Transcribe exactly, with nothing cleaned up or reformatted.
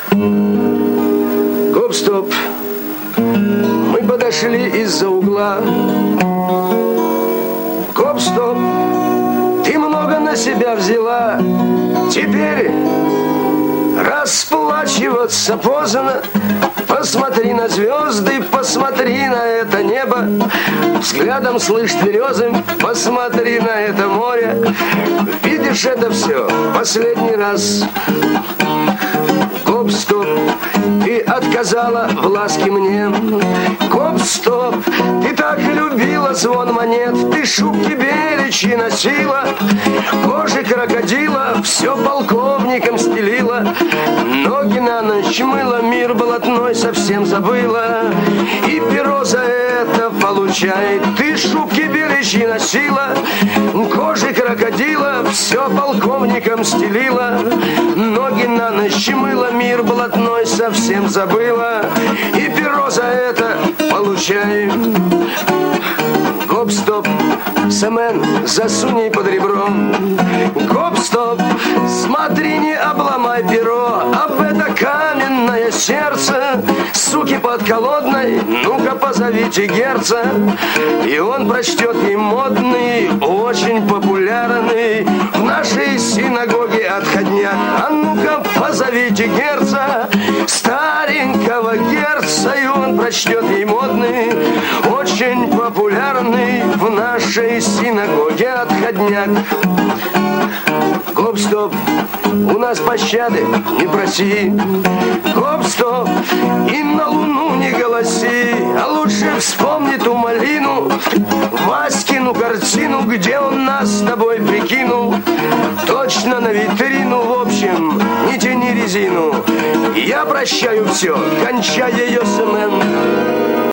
Гоп-стоп. Мы подошли из-за угла. Гоп-стоп. Ты много на себя взяла. Теперь расплачиваться поздно. Посмотри на звезды, посмотри на это небо. Взглядом слышь березы, посмотри на это море. Видишь это все последний раз. Гоп-стоп, ты отказала в ласке мне. Гоп-стоп, ты так любила звон монет. Ты шубки беличьи носила, кожи крокодила, все полковником стелила. Ноги на ночь мыла, мир болотной совсем забыла. И перо за это получай. Ты шубки беличьи носила, кожи крокодила, все полковником стелила. Ноги на ночь мыла, мир болотной совсем забыла. И перо за это получай. Гоп-стоп, Семен, засунь ей под ребро. Гоп-стоп, смотри, не обломай перо. Об это каменное сердце, суки подколодной, ну-ка позовите герца. И он прочтет ей модный, очень популярный в нашей синагоге отходняк. А ну-ка позовите герца, старенького герца. И он прочтет ей модный, очень популярный в нашей синагоге отходняк. Гоп-стоп, у нас пощады не проси. Гоп-стоп, и на луну не голоси. А лучше вспомни ту малину, Васькину картину, где он нас с тобой прикинул. Точно на витрину, в общем, не тяни резину. Я прощаю все, кончай ее, Семен.